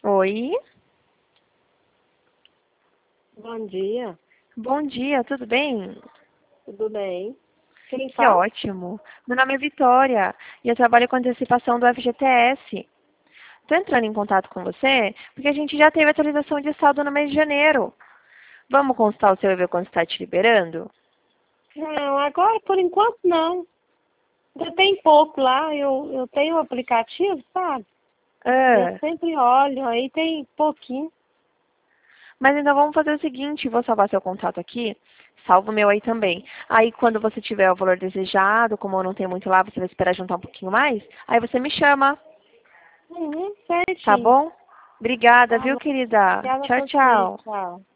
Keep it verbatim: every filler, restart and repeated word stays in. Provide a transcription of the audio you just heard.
Oi, Bom dia, bom dia, tudo bem? tudo bem? Quem Que fala? ótimo. Meu nome é Vitória e eu trabalho com antecipação do F G T S. Estou entrando em contato com você porque a gente já teve atualização de saldo no mês de janeiro. Vamos consultar o seu e ver quando está te liberando? Não, agora por enquanto não. Ainda tem pouco lá, eu, eu tenho o aplicativo, sabe? Eu Ah, sempre olho, aí tem pouquinho. mas então vamos fazer o seguinte, vou salvar seu contato aqui, salvo o meu aí também. Aí quando você tiver o valor desejado, como eu não tenho muito lá, você vai esperar juntar um pouquinho mais, aí você me chama, Uhum, tá certinho. bom? Obrigada, Tá viu, bom. querida? Obrigada a Tchau, você, tchau. tchau.